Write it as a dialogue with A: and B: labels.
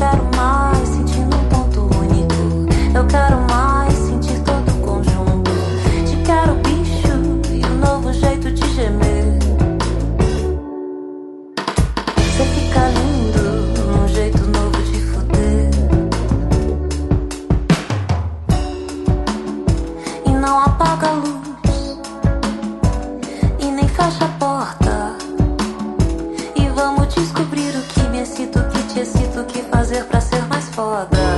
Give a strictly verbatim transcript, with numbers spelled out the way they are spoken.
A: quero mais, sentindo um ponto único. Eu quero mais, sentir todo o conjunto. Te quero, bicho, e um novo jeito de gemer. Você fica lindo, num jeito novo de foder. E não apaga a luz, e nem fecha a porta. E vamos descobrir o que me excita, o que te excita, o que fazer pra ser mais foda.